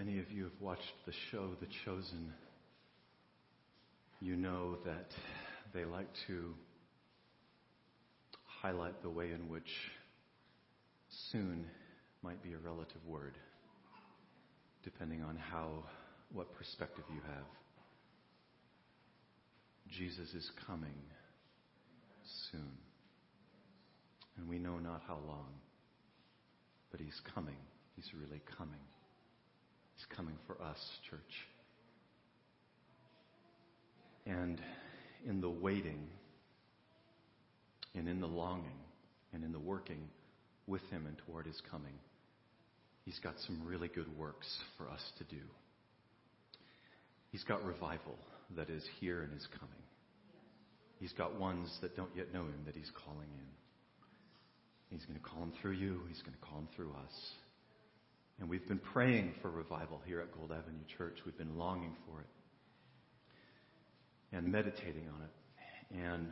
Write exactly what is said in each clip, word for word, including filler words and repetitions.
any of you have watched the show The Chosen, you know that they like to highlight the way in which soon might be a relative word, depending on how, what perspective you have. Jesus is coming soon. And we know not how long, but he's coming. He's really coming. He's coming for us, church. And in the waiting, and in the longing, and in the working with him and toward his coming, he's got some really good works for us to do. He's got revival that is here and is coming. He's got ones that don't yet know him that he's calling in. He's going to call them through you. He's going to call them through us. And we've been praying for revival here at Gold Avenue Church. We've been longing for it and meditating on it. And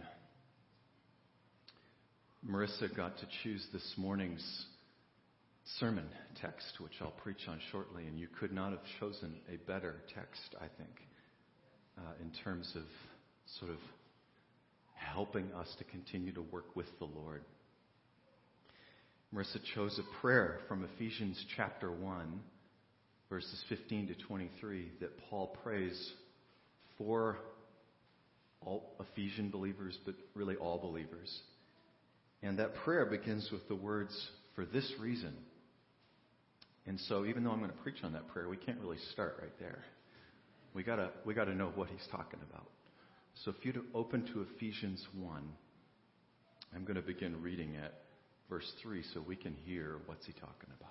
Marissa got to choose this morning's sermon text, which I'll preach on shortly. And you could not have chosen a better text, I think, uh, in terms of sort of helping us to continue to work with the Lord. Marissa chose a prayer from Ephesians chapter one, verses fifteen to twenty-three, that Paul prays for all Ephesian believers, but really all believers. And that prayer begins with the words, "For this reason." And so even though I'm going to preach on that prayer, we can't really start right there. We gotta, we gotta know what he's talking about. So if you'd open to Ephesians one, I'm going to begin reading at verse three so we can hear what's he talking about.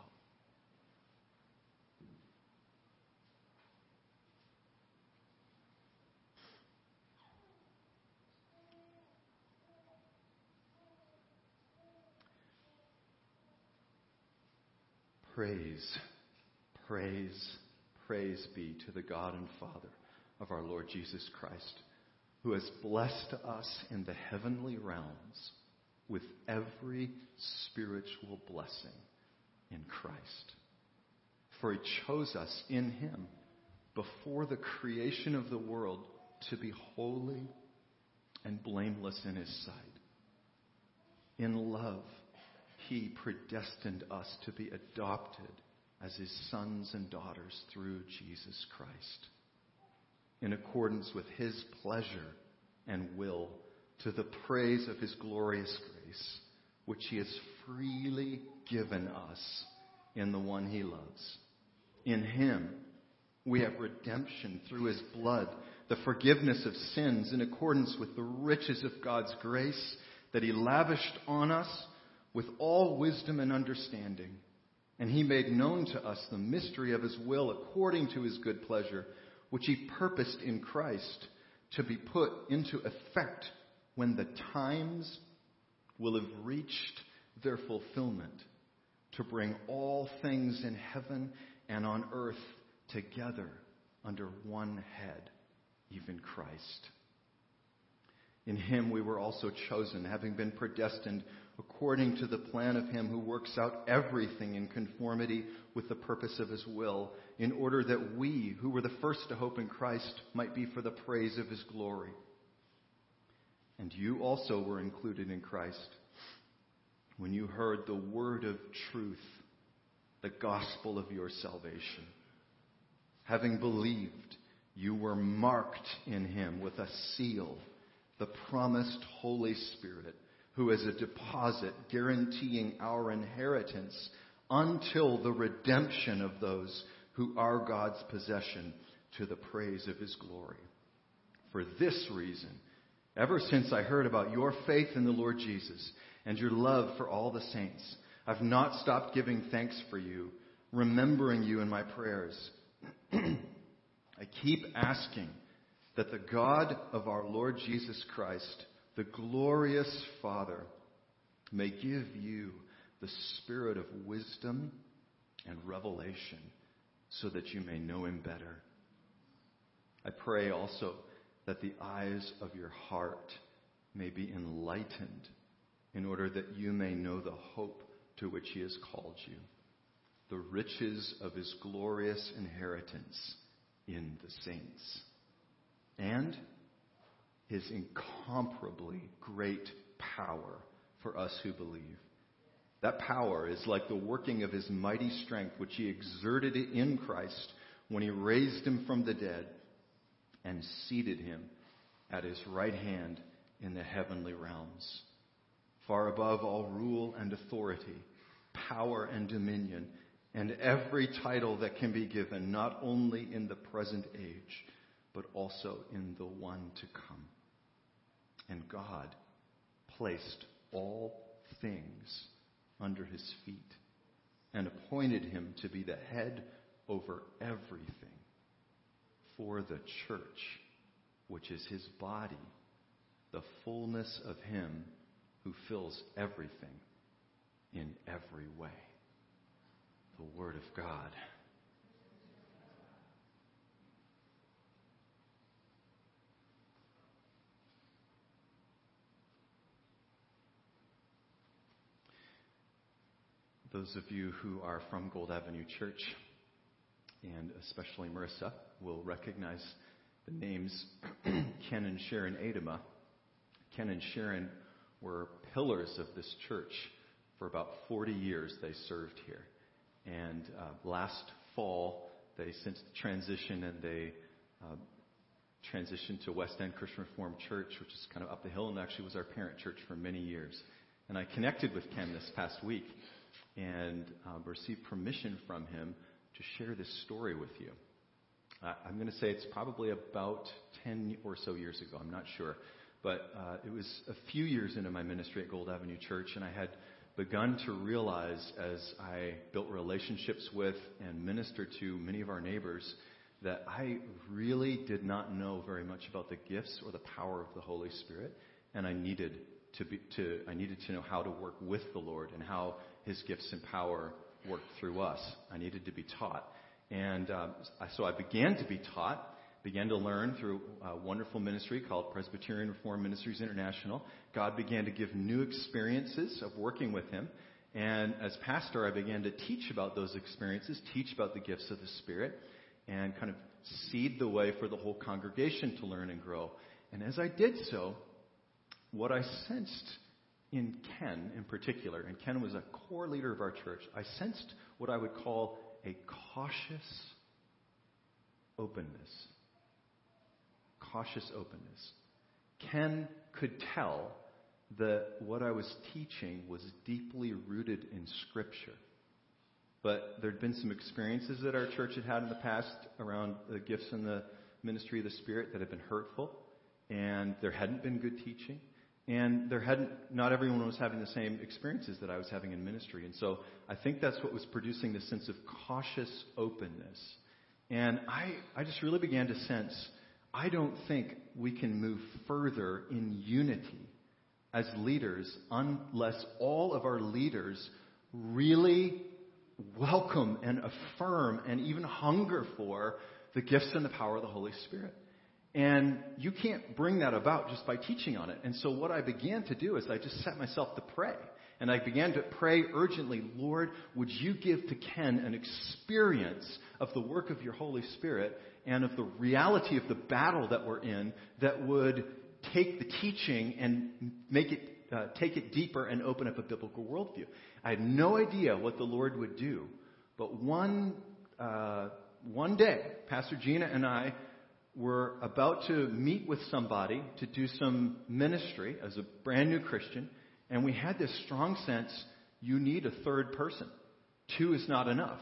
Praise, praise, praise be to the God and Father of our Lord Jesus Christ, who has blessed us in the heavenly realms with every spiritual blessing in Christ. For he chose us in him before the creation of the world to be holy and blameless in his sight. In love, he predestined us to be adopted as his sons and daughters through Jesus Christ, in accordance with his pleasure and will, to the praise of his glorious grace, which he has freely given us in the one he loves. In him we have redemption through his blood, the forgiveness of sins in accordance with the riches of God's grace that he lavished on us with all wisdom and understanding. And he made known to us the mystery of his will according to his good pleasure, which he purposed in Christ to be put into effect when the times will have reached their fulfillment, to bring all things in heaven and on earth together under one head, even Christ. In him we were also chosen, having been predestined according to the plan of him who works out everything in conformity with the purpose of his will, in order that we, who were the first to hope in Christ, might be for the praise of his glory. And you also were included in Christ when you heard the word of truth, the gospel of your salvation. Having believed, you were marked in him with a seal, the promised Holy Spirit, who is a deposit guaranteeing our inheritance until the redemption of those who are God's possession, to the praise of his glory. For this reason, ever since I heard about your faith in the Lord Jesus and your love for all the saints, I've not stopped giving thanks for you, remembering you in my prayers. I keep asking that the God of our Lord Jesus Christ, the glorious Father, may give you the spirit of wisdom and revelation so that you may know him better. I pray also that the eyes of your heart may be enlightened, in order that you may know the hope to which he has called you, the riches of his glorious inheritance in the saints, and his incomparably great power for us who believe. That power is like the working of his mighty strength, which he exerted in Christ when he raised him from the dead and seated him at his right hand in the heavenly realms, far above all rule and authority, power and dominion, and every title that can be given, not only in the present age, but also in the one to come. And God placed all things under his feet and appointed him to be the head over everything for the church, which is his body, the fullness of him who fills everything in every way. The Word of God. Those of you who are from Gold Avenue Church, and especially Marissa, will recognize the names Ken and Sharon Adema. Ken and Sharon were pillars of this church. For about forty years they served here. And uh, last fall, they since transitioned and they uh, transitioned to West End Christian Reformed Church, which is kind of up the hill and actually was our parent church for many years. And I connected with Ken this past week and uh, received permission from him to share this story with you. Uh, I'm going to say it's probably about ten or so years ago. I'm not sure. But uh, it was a few years into my ministry at Gold Avenue Church, and I had begun to realize as I built relationships with and ministered to many of our neighbors that I really did not know very much about the gifts or the power of the Holy Spirit, and I needed to be to I needed to know how to work with the Lord and how his gifts and power worked through us. I needed to be taught. And um, so I began to be taught, began to learn through a wonderful ministry called Presbyterian Reformed Ministries International. God began to give new experiences of working with him. And as pastor, I began to teach about those experiences, teach about the gifts of the Spirit, and kind of seed the way for the whole congregation to learn and grow. And as I did so, what I sensed in Ken in particular, and Ken was a core leader of our church, I sensed what I would call a cautious openness. Cautious openness. Ken could tell that what I was teaching was deeply rooted in Scripture. But there'd been some experiences that our church had had in the past around the gifts and the ministry of the Spirit that had been hurtful, and there hadn't been good teaching. And there hadn't, not everyone was having the same experiences that I was having in ministry. And so I think that's what was producing this sense of cautious openness. And I, I just really began to sense, I don't think we can move further in unity as leaders unless all of our leaders really welcome and affirm and even hunger for the gifts and the power of the Holy Spirit. And you can't bring that about just by teaching on it. And so what I began to do is I just set myself to pray. And I began to pray urgently, Lord, would you give to Ken an experience of the work of your Holy Spirit and of the reality of the battle that we're in that would take the teaching and make it, uh, take it deeper and open up a biblical worldview. I had no idea what the Lord would do. But one, uh, one day, Pastor Gina and I were about to meet with somebody to do some ministry as a brand new Christian, and we had this strong sense, you need a third person. Two is not enough.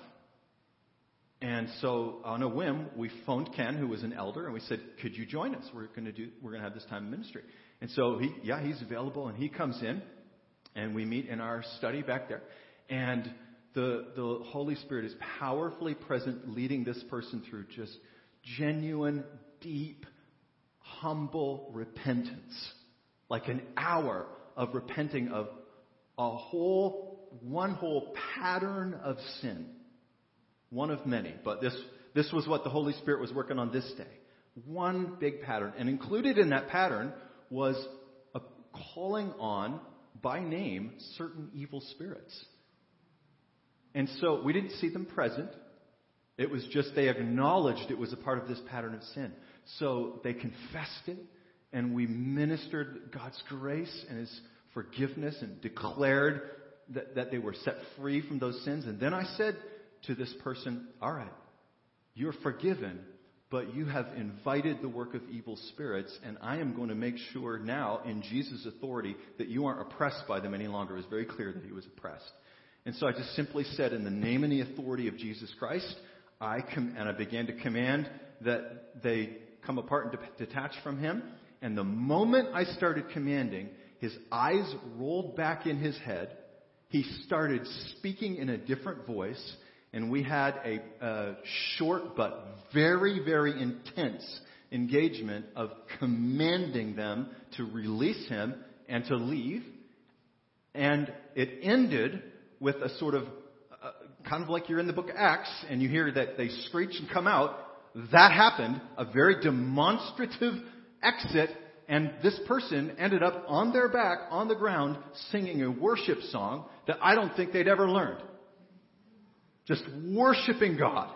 And so on a whim, we phoned Ken, who was an elder, and we said, could you join us? We're going to do, we're going to have this time of ministry. And so he, yeah, he's available, and he comes in, and we meet in our study back there. And the, the Holy Spirit is powerfully present, leading this person through just genuine, deep, humble repentance. Like an hour of repenting of a whole, one whole pattern of sin. One of many, but this, this was what the Holy Spirit was working on this day. One big pattern. And included in that pattern was a calling on, by name, certain evil spirits. And so we didn't see them present. It was just they acknowledged it was a part of this pattern of sin. So they confessed it, and we ministered God's grace and His forgiveness and declared that, that they were set free from those sins. And then I said to this person, all right, you're forgiven, but you have invited the work of evil spirits, and I am going to make sure now, in Jesus' authority, that you aren't oppressed by them any longer. It was very clear that he was oppressed. And so I just simply said, in the name and the authority of Jesus Christ, I com- and I began to command that they come apart and de- detach from him. And the moment I started commanding, his eyes rolled back in his head. He started speaking in a different voice. And we had a, a short but very, very intense engagement of commanding them to release him and to leave. And it ended with a sort of, uh, kind of like you're in the book of Acts and you hear that they screech and come out. That happened, a very demonstrative exit, and this person ended up on their back, on the ground, singing a worship song that I don't think they'd ever learned. Just worshiping God.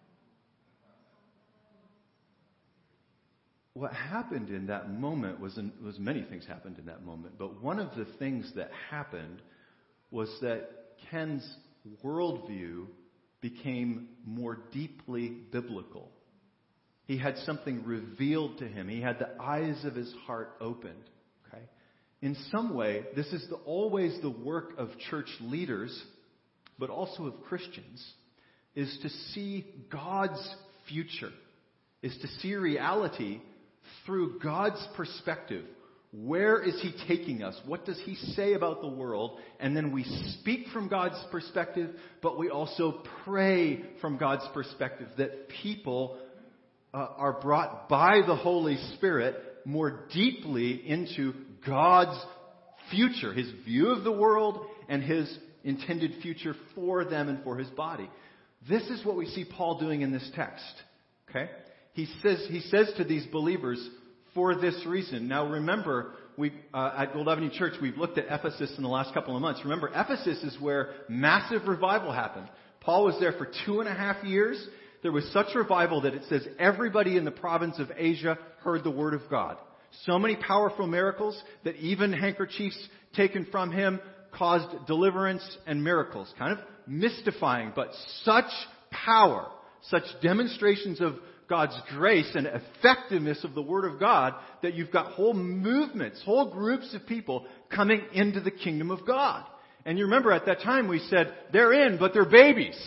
What happened in that moment was, in, was many things happened in that moment, but one of the things that happened was that Ken's worldview became more deeply biblical. He had something revealed to him. He had the eyes of his heart opened. Okay? In some way, this is the, always the work of church leaders, but also of Christians, is to see God's future, is to see reality through God's perspective. Where is He taking us? What does He say about the world? And then we speak from God's perspective, but we also pray from God's perspective that people uh, are brought by the Holy Spirit more deeply into God's future, His view of the world and His intended future for them and for His body. This is what we see Paul doing in this text. Okay? He says, he says to these believers, for this reason. Now remember, we uh, at Gold Avenue Church, we've looked at Ephesus in the last couple of months. Remember, Ephesus is where massive revival happened. Paul was there for two and a half years. There was such revival that it says everybody in the province of Asia heard the word of God. So many powerful miracles that even handkerchiefs taken from him caused deliverance and miracles. Kind of mystifying, but such power, such demonstrations of God's grace and effectiveness of the Word of God that you've got whole movements, whole groups of people coming into the kingdom of God. And you remember at that time we said, they're in, but they're babies.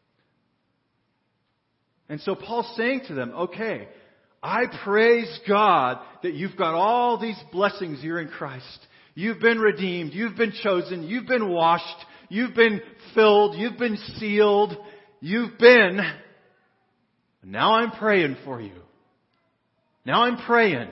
And so Paul's saying to them, okay, I praise God that you've got all these blessings here in Christ. You've been redeemed, you've been chosen, you've been washed, you've been filled, you've been sealed, you've been... Now I'm praying for you. Now I'm praying.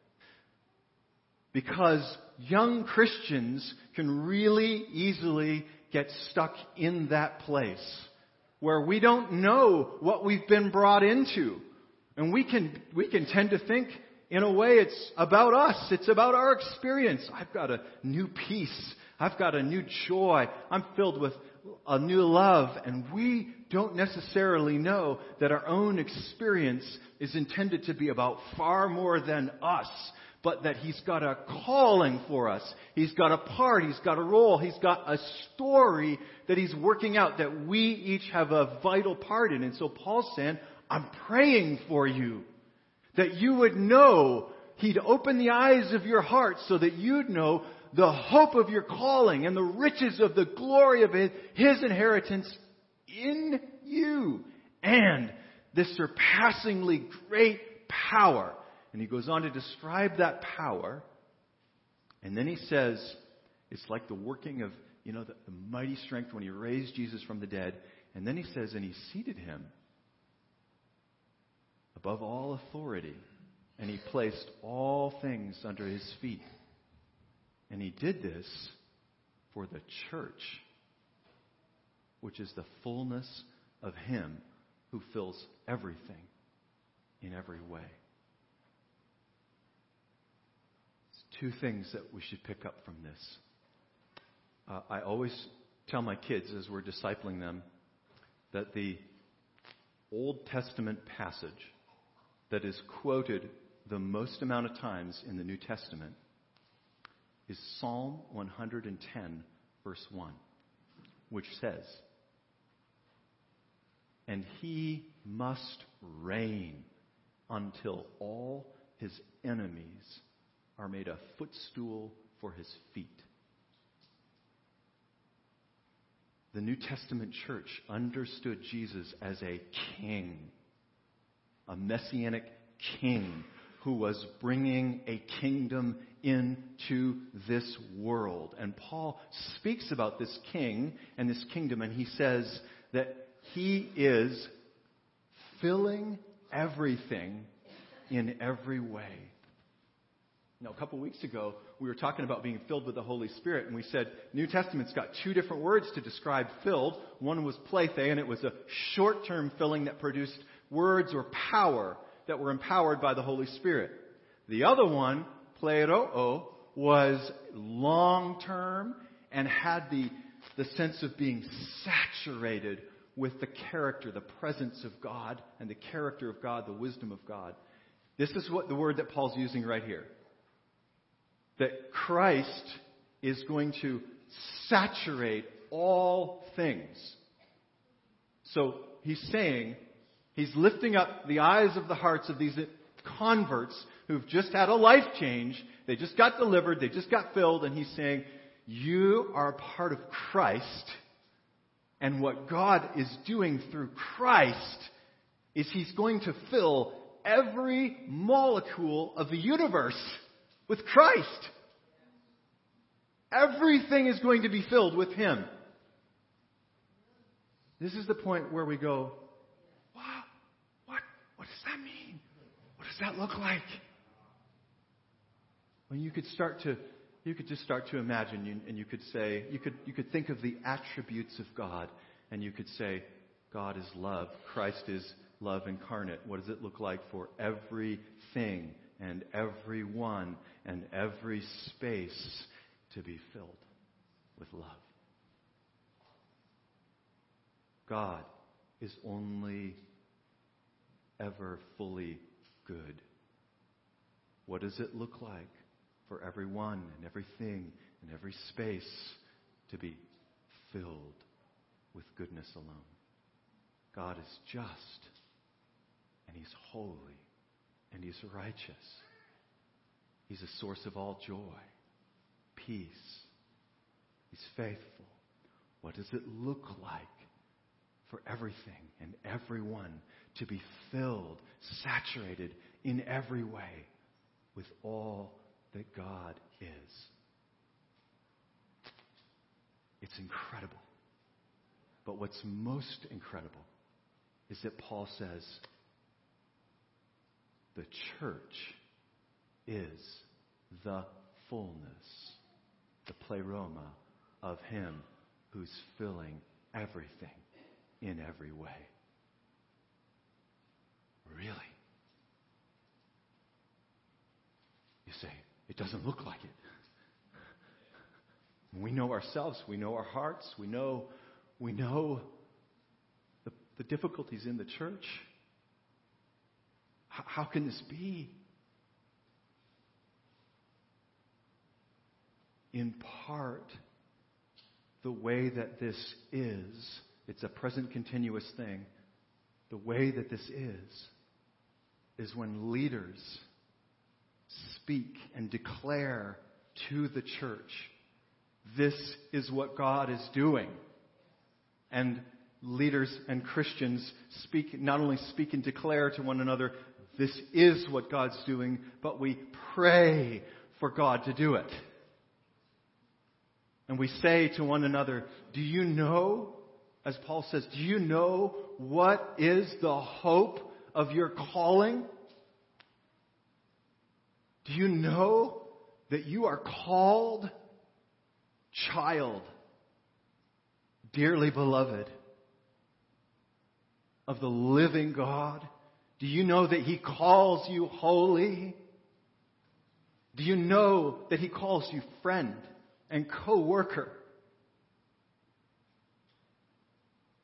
Because young Christians can really easily get stuck in that place where we don't know what we've been brought into. And we can, we can tend to think, in a way, it's about us. It's about our experience. I've got a new peace. I've got a new joy. I'm filled with a new love. And we don't necessarily know that our own experience is intended to be about far more than us, but that He's got a calling for us. He's got a part. He's got a role. He's got a story that He's working out that we each have a vital part in. And so Paul's saying, I'm praying for you that you would know. He'd open the eyes of your heart so that you'd know the hope of your calling and the riches of the glory of His, His inheritance in you, and this surpassingly great power. And he goes on to describe that power, and then he says it's like the working of, you know, the, the mighty strength when He raised Jesus from the dead. And then he says, and He seated Him above all authority, and He placed all things under His feet. And He did this for the church, which is the fullness of Him who fills everything in every way. It's two things that we should pick up from this. Uh, I always tell my kids as we're discipling them that the Old Testament passage that is quoted the most amount of times in the New Testament is Psalm one hundred ten, verse one, which says, "And he must reign until all his enemies are made a footstool for his feet." The New Testament church understood Jesus as a king, a messianic king who was bringing a kingdom into this world. And Paul speaks about this king and this kingdom, and he says that he is filling everything in every way. Now, a couple weeks ago, we were talking about being filled with the Holy Spirit, and we said New Testament's got two different words to describe filled. One was plethe, and it was a short-term filling that produced words or power that were empowered by the Holy Spirit. The other one, pleroo, was long-term and had the, the sense of being saturated with the character, the presence of God, and the character of God, the wisdom of God. This is what the word that Paul's using right here. That Christ is going to saturate all things. So he's saying, he's lifting up the eyes of the hearts of these converts who've just had a life change. They just got delivered. They just got filled. And he's saying, you are a part of Christ. And what God is doing through Christ is he's going to fill every molecule of the universe with Christ. Everything is going to be filled with him. This is the point where we go, wow, what, what does that mean? What does that look like? When you could start to, you could just start to imagine, and you could say, you could, you could think of the attributes of God, and you could say, God is love. Christ is love incarnate. What does it look like for everything and everyone and every space to be filled with love? God is only ever fully good. What does it look like for everyone and everything and every space to be filled with goodness alone? God is just, and he's holy, and he's righteous. He's a source of all joy, peace. He's faithful. What does it look like for everything and everyone to be filled, saturated in every way with all that God is? It's incredible. But what's most incredible is that Paul says the church is the fullness, the pleroma of him who's filling everything in every way. Really? You say, it doesn't look like it. We know ourselves, we know our hearts, we know we know the, the difficulties in the church. H- how can this be? In part, the way that this is, it's a present continuous thing. The way that this is, is when leaders speak and declare to the church, this is what God is doing. And leaders and Christians speak, not only speak and declare to one another, this is what God's doing, but we pray for God to do it. And we say to one another, do you know, as Paul says, do you know what is the hope of your calling? Do you know that you are called child, dearly beloved of the living God? Do you know that he calls you holy? Do you know that he calls you friend and co-worker?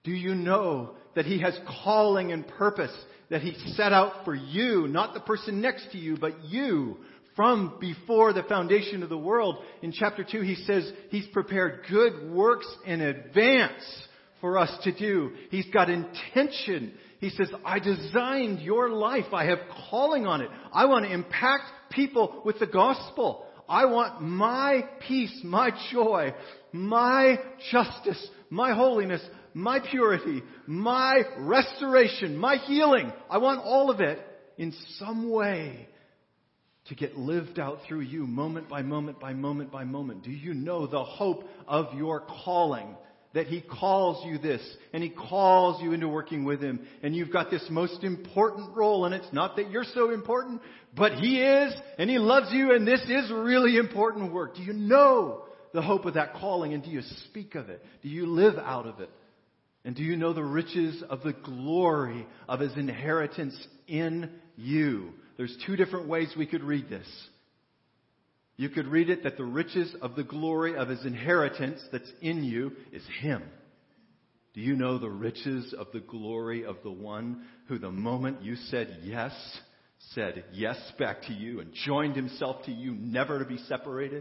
Do you know that He has calling and purpose that He set out for you, not the person next to you, but you, from before the foundation of the world? In chapter two, He says He's prepared good works in advance for us to do. He's got intention. He says, I designed your life. I have calling on it. I want to impact people with the gospel. I want my peace, my joy, my justice, my holiness, my purity, my restoration, my healing. I want all of it in some way to get lived out through you moment by moment by moment by moment. Do you know the hope of your calling? That He calls you this, and He calls you into working with Him. And you've got this most important role, and it's not that you're so important, but He is, and He loves you, and this is really important work. Do you know the hope of that calling, and do you speak of it? Do you live out of it? And do you know the riches of the glory of His inheritance in you? There's two different ways we could read this. You could read it that the riches of the glory of His inheritance that's in you is Him. Do you know the riches of the glory of the one who the moment you said yes, said yes back to you and joined Himself to you, never to be separated?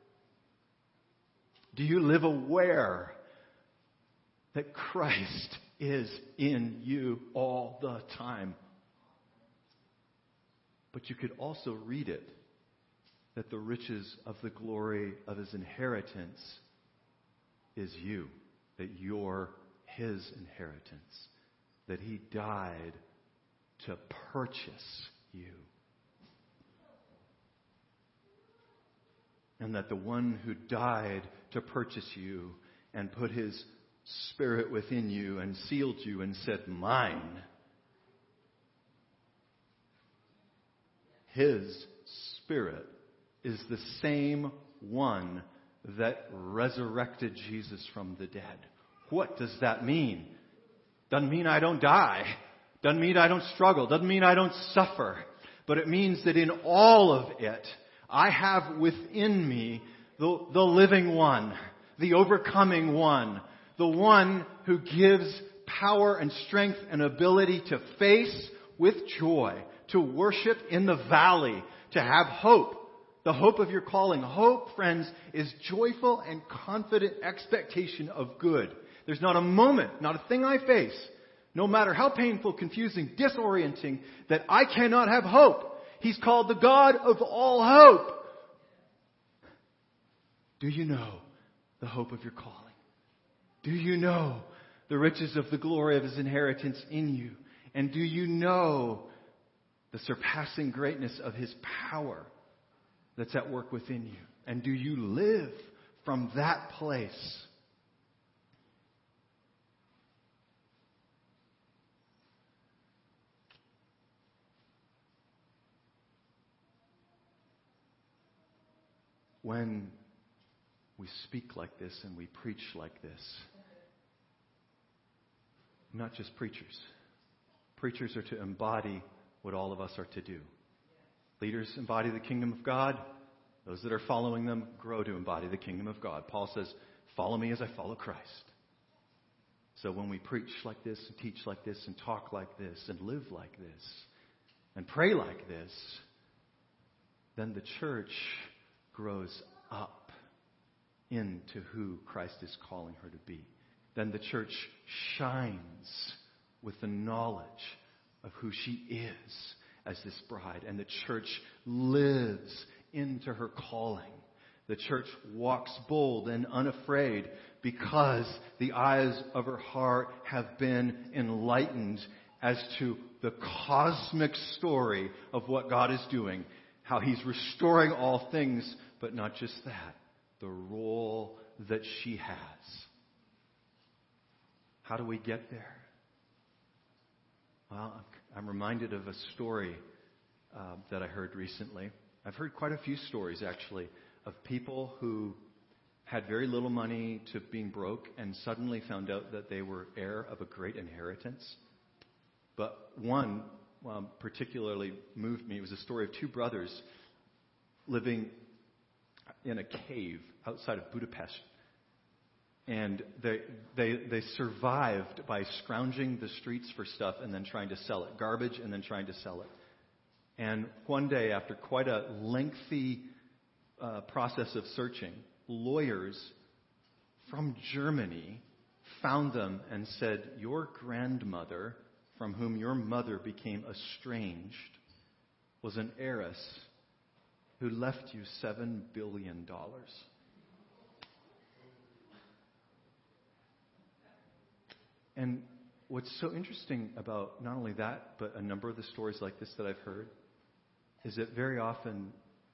Do you live aware that Christ is in you all the time? But you could also read it that the riches of the glory of His inheritance is you, that you're His inheritance, that He died to purchase you. And that the one who died to purchase you and put His Spirit within you and sealed you and said, mine, His Spirit is the same one that resurrected Jesus from the dead. What does that mean? Doesn't mean I don't die. Doesn't mean I don't struggle. Doesn't mean I don't suffer. But it means that in all of it, I have within me the, the living one, the overcoming one, the one who gives power and strength and ability to face with joy, to worship in the valley, to have hope. The hope of your calling. Hope, friends, is joyful and confident expectation of good. There's not a moment, not a thing I face, no matter how painful, confusing, disorienting, that I cannot have hope. He's called the God of all hope. Do you know the hope of your calling? Do you know the riches of the glory of His inheritance in you? And do you know the surpassing greatness of His power that's at work within you? And do you live from that place? When we speak like this and we preach like this, not just preachers. Preachers are to embody what all of us are to do. Leaders embody the kingdom of God. Those that are following them grow to embody the kingdom of God. Paul says, follow me as I follow Christ. So when we preach like this and teach like this and talk like this and live like this and pray like this, then the church grows up into who Christ is calling her to be. Then the church shines with the knowledge of who she is as this bride. And the church lives into her calling. The church walks bold and unafraid because the eyes of her heart have been enlightened as to the cosmic story of what God is doing. How He's restoring all things, but not just that. The role that she has. How do we get there? Well, I'm reminded of a story uh, that I heard recently. I've heard quite a few stories, actually, of people who had very little money to being broke and suddenly found out that they were heir of a great inheritance. But one um, particularly moved me. It was a story of two brothers living in a cave outside of Budapest. And they, they, they survived by scrounging the streets for stuff and then trying to sell it. Garbage and then trying to sell it. And one day, after quite a lengthy uh, process of searching, lawyers from Germany found them and said, your grandmother, from whom your mother became estranged, was an heiress who left you seven billion dollars. And what's so interesting about not only that, but a number of the stories like this that I've heard, is that very often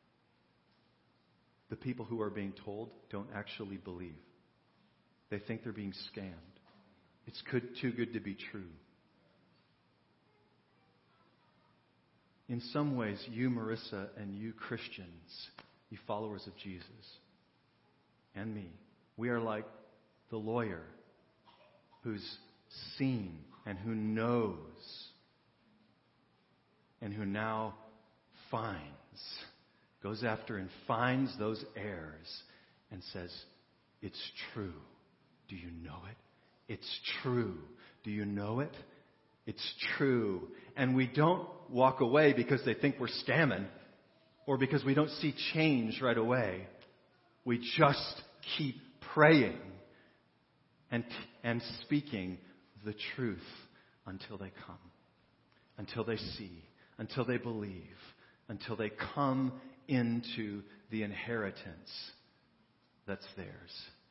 the people who are being told don't actually believe. They think they're being scammed. It's good, too good to be true. In some ways, you, Marissa, and you Christians, you followers of Jesus, and me, we are like the lawyer who's seen and who knows and who now finds, goes after and finds those heirs and says, it's true. Do you know it? It's true. Do you know it? It's true. And we don't walk away because they think we're scamming or because we don't see change right away. We just keep praying and, and speaking the truth until they come, until they see, until they believe, until they come into the inheritance that's theirs.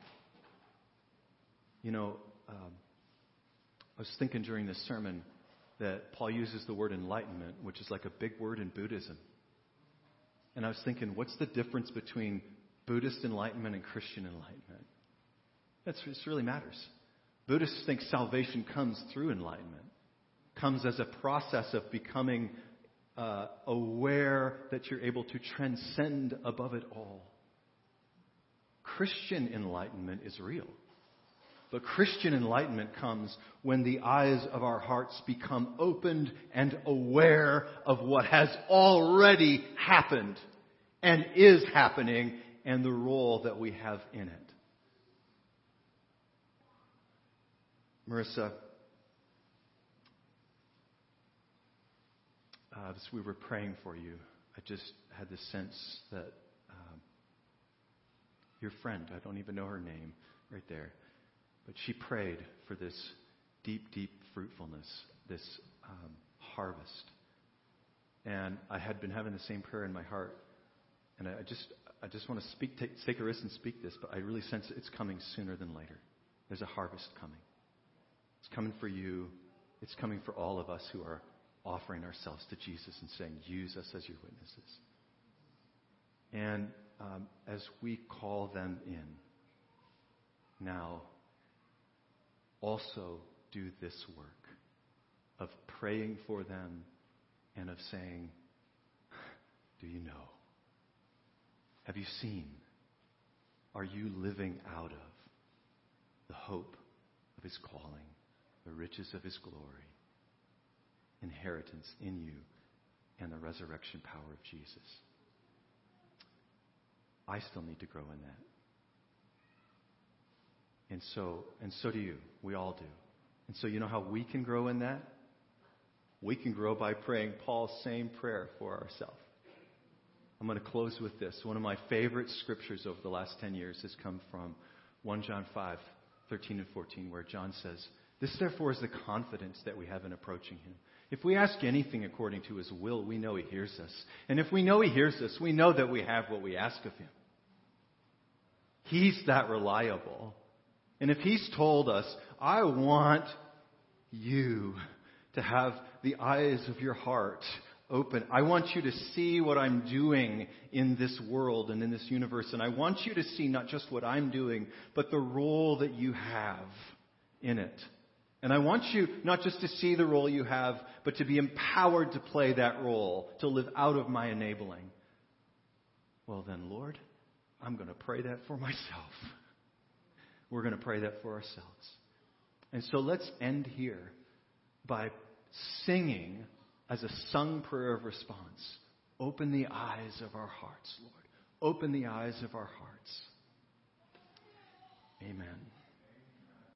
You know, um, I was thinking during this sermon that Paul uses the word enlightenment, which is like a big word in Buddhism. And I was thinking, what's the difference between Buddhist enlightenment and Christian enlightenment? That's, it really matters. Buddhists think salvation comes through enlightenment, comes as a process of becoming uh, aware that you're able to transcend above it all. Christian enlightenment is real. But Christian enlightenment comes when the eyes of our hearts become opened and aware of what has already happened and is happening and the role that we have in it. Marissa, uh, as we were praying for you, I just had this sense that um, your friend, I don't even know her name, right there, but she prayed for this deep, deep fruitfulness, this um, harvest. And I had been having the same prayer in my heart. And I just I just want to speak, take, take a risk and speak this, but I really sense it's coming sooner than later. There's a harvest coming. It's coming for you. It's coming for all of us who are offering ourselves to Jesus and saying, use us as your witnesses. And um, as we call them in, now also do this work of praying for them and of saying, do you know? Have you seen? Are you living out of the hope of His calling, the riches of His glory, inheritance in you, and the resurrection power of Jesus? I still need to grow in that. And so, and so do you. We all do. And so you know how we can grow in that? We can grow by praying Paul's same prayer for ourselves. I'm going to close with this. One of my favorite scriptures over the last ten years has come from First John five, thirteen and fourteen, where John says, this therefore is the confidence that we have in approaching Him. If we ask anything according to His will, we know He hears us. And if we know He hears us, we know that we have what we ask of Him. He's that reliable. And if He's told us, I want you to have the eyes of your heart open. I want you to see what I'm doing in this world and in this universe. And I want you to see not just what I'm doing, but the role that you have in it. And I want you not just to see the role you have, but to be empowered to play that role, to live out of my enabling. Well then, Lord, I'm going to pray that for myself. We're going to pray that for ourselves. And so let's end here by singing as a sung prayer of response. Open the eyes of our hearts, Lord. Open the eyes of our hearts. Amen.